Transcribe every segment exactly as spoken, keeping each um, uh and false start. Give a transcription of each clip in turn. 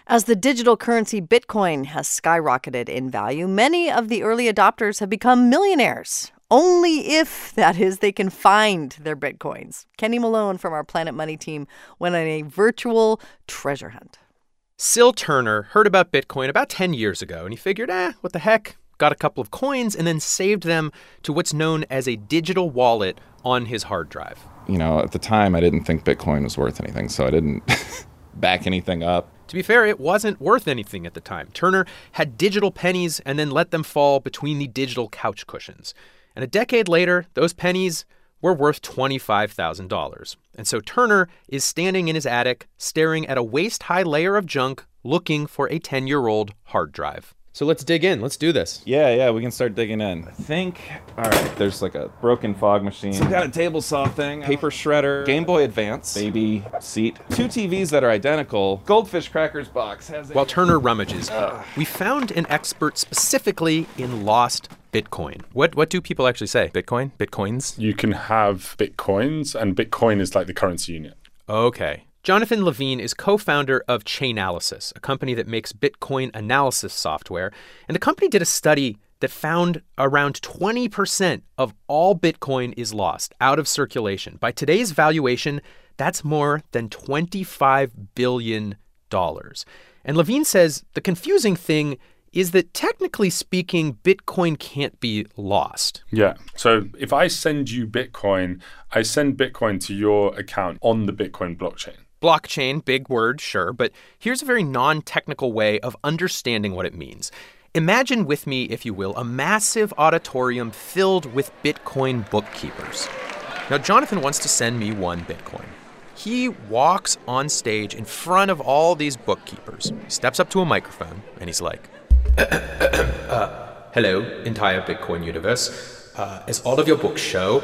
As the digital currency Bitcoin has skyrocketed in value, many of the early adopters have become millionaires. Only if, that is, they can find their Bitcoins. Kenny Malone from our Planet Money team went on a virtual treasure hunt. Syl Turner heard about Bitcoin about ten years ago, and he figured, eh, what the heck? Got a couple of coins and then saved them to what's known as a digital wallet on his hard drive. You know, at the time, I didn't think Bitcoin was worth anything, so I didn't back anything up. To be fair, it wasn't worth anything at the time. Turner had digital pennies and then let them fall between the digital couch cushions. And a decade later, those pennies were worth twenty-five thousand dollars. And so Turner is standing in his attic, staring at a waist-high layer of junk, looking for a ten-year-old hard drive. So let's dig in. Let's do this. Yeah, yeah, we can start digging in. I think, all right, there's like a broken fog machine. Some kind of table saw thing. Paper shredder. Game Boy Advance. Baby seat. Two T Vs that are identical. Goldfish Crackers box. Has While Turner rummages, uh. we found an expert specifically in lost Bitcoin. What what do people actually say? Bitcoin? Bitcoins? You can have Bitcoins, and Bitcoin is like the currency unit. Okay. Jonathan Levine is co-founder of Chainalysis, a company that makes Bitcoin analysis software. And the company did a study that found around twenty percent of all Bitcoin is lost out of circulation. By today's valuation, that's more than twenty-five billion dollars. And Levine says the confusing thing is that technically speaking, Bitcoin can't be lost. Yeah. So if I send you Bitcoin, I send Bitcoin to your account on the Bitcoin blockchain. Blockchain, big word, sure, but here's a very non-technical way of understanding what it means. Imagine with me, if you will, a massive auditorium filled with Bitcoin bookkeepers. Now, Jonathan wants to send me one Bitcoin. He walks on stage in front of all these bookkeepers. He steps up to a microphone, and he's like, uh, hello, entire Bitcoin universe. Uh, as all of your books show,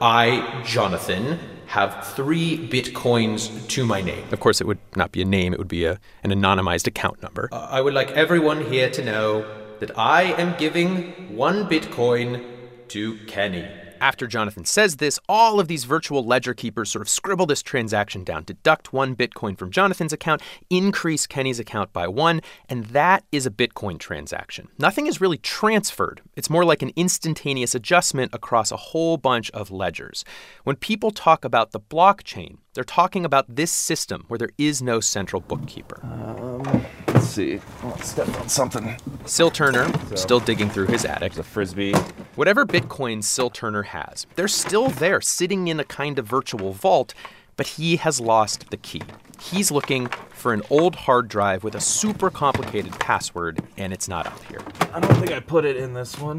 I, Jonathan, have three Bitcoins to my name. Of course, it would not be a name. It would be a, an anonymized account number. Uh, I would like everyone here to know that I am giving one Bitcoin to Kenny. After Jonathan says this, all of these virtual ledger keepers sort of scribble this transaction down, deduct one Bitcoin from Jonathan's account, increase Kenny's account by one, and that is a Bitcoin transaction. Nothing is really transferred. It's more like an instantaneous adjustment across a whole bunch of ledgers. When people talk about the blockchain, they're talking about this system where there is no central bookkeeper. Um, let's see. Oh, step on something. Syl Turner, so, still digging through his attic. There's a Frisbee. Whatever Bitcoins Syl Turner has, they're still there, sitting in a kind of virtual vault, but he has lost the key. He's looking for an old hard drive with a super complicated password, and it's not up here. I don't think I put it in this one.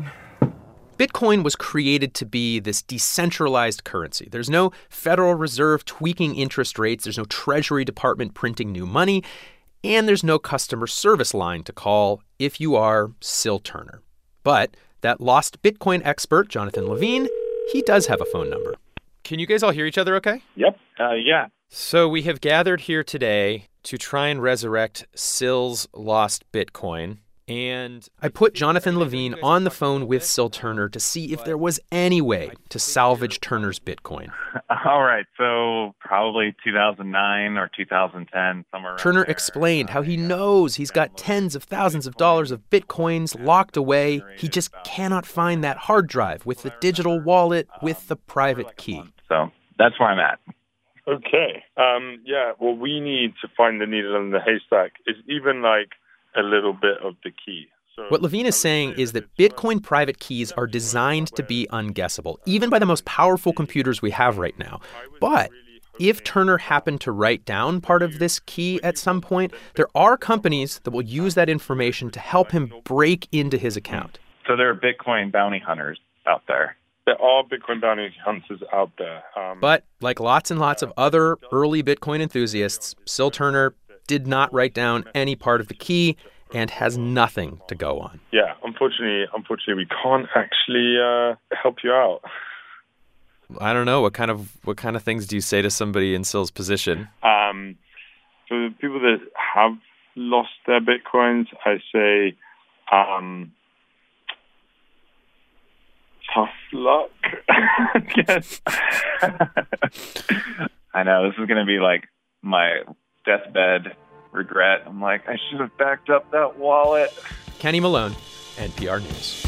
Bitcoin was created to be this decentralized currency. There's no Federal Reserve tweaking interest rates. There's no Treasury Department printing new money. And there's no customer service line to call if you are Syl Turner. But that lost Bitcoin expert, Jonathan Levine, he does have a phone number. Can you guys all hear each other okay? Yep. Uh, yeah. So we have gathered here today to try and resurrect Syl's lost Bitcoin. And I put Jonathan Levine on the phone with Syl Turner to see if there was any way to salvage Turner's Bitcoin. All right, so probably two thousand nine or two thousand ten, somewhere around Turner there. explained how he knows he's got tens of thousands of dollars of Bitcoins locked away. He just cannot find that hard drive with the digital wallet with the private key. So that's where I'm at. Okay. Um, yeah, well, we need to find the needle in the haystack. It's even like a little bit of the key. So what Levine is saying is that Bitcoin private keys are designed to be unguessable, even by the most powerful computers we have right now. But if Turner happened to write down part of this key at some point, there are companies that will use that information to help him break into his account. So there are Bitcoin bounty hunters out there. There are Bitcoin bounty hunters out there. Um, but like lots and lots of other early Bitcoin enthusiasts, Syl Turner did not write down any part of the key and has nothing to go on. Yeah, unfortunately, unfortunately, we can't actually uh, help you out. I don't know. What kind of what kind of things do you say to somebody in Syl's position? Um, for the people that have lost their Bitcoins, I say, um, tough luck, I guess. I know, this is going to be like my deathbed regret. I'm like, I should have backed up that wallet. Kenny Malone, N P R News.